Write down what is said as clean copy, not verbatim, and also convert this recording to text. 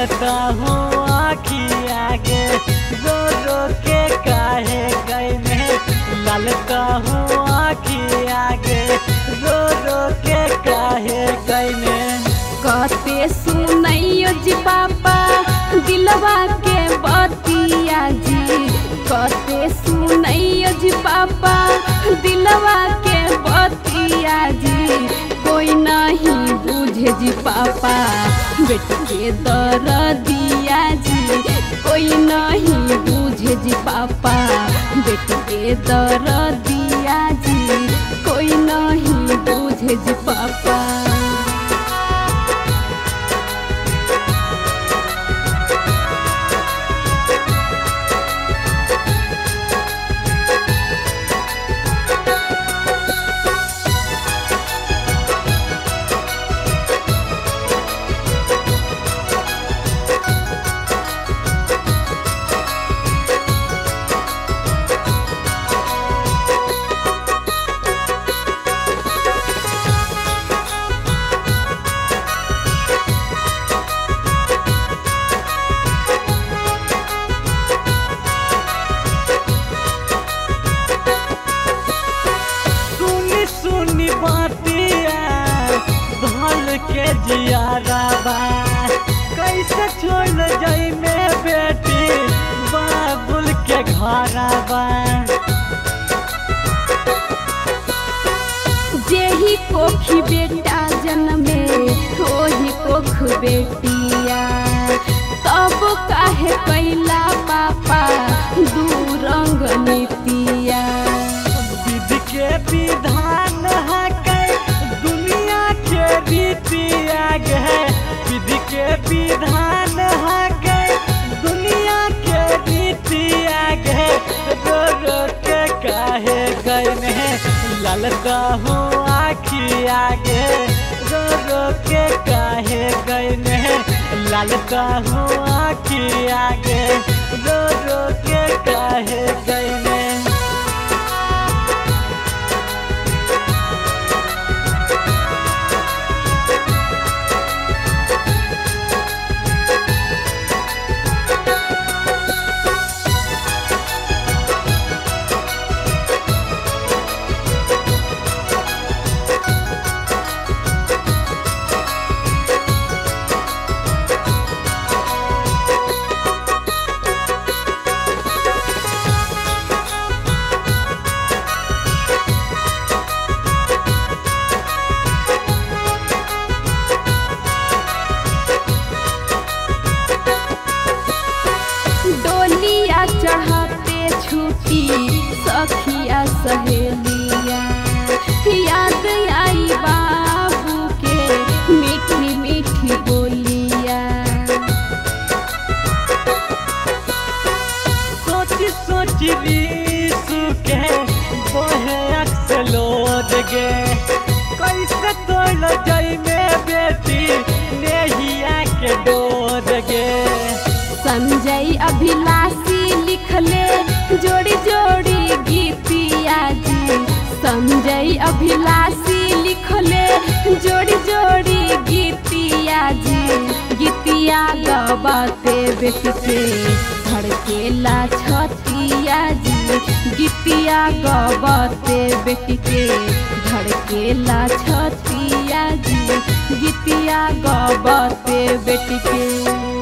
ललता हूँ आँखी आगे रो रो के काहे गईने ललता हूँ आँखी आगे रो रो के काहे गईने। कहते सुनैयो जी पापा दिलवा के बतिया जी, कहते सुनैयो जी पापा दिलवा के बतिया जी, कोई नहीं बुझे जी पापा बेटी के दर्दिया जी, कोई नहीं बुझे जी पापा बेटी के दर्दिया जी, कोई नहीं बुझे जी पापा। के जियारा बा कैसे छोड़ जाई में बेटी बाबुल के घरा बा। जेही कोखी बेटा जन्मे ओही कोख बेटिया, तब काहे कैला पापा दूरंग नीतिया। विधि के विधान है दुनिया के रीति आगे, विधि के विधान है दुनिया के रीति आगे रो रो के काहे गईने ललता हूँ आँखी आगे रो रो के काहे गईने ललता हूँ आँखी आगे रो रो के काहे गईने। चढ़ाते छुट्टी सखिया सहेलिया, याद आई बाबू के मीठी मीठी बोलिया। सोची सोची के बोहे अक्स लोद गे कैसे तोड़ जाई में बेटी नेहिया के डोर गे। संजय अभिलाषी लिखले जोड़ी जोड़ी गीतिया जी, संजय अभिलाषी लिखले जोड़ी जोड़ी गीतिया जी, गीतिया गवाते बेटी के धड़केला छतिया जी, गीतिया गवाते बेटी के धड़केला छतिया जी, गीतिया गवाते बेटी के।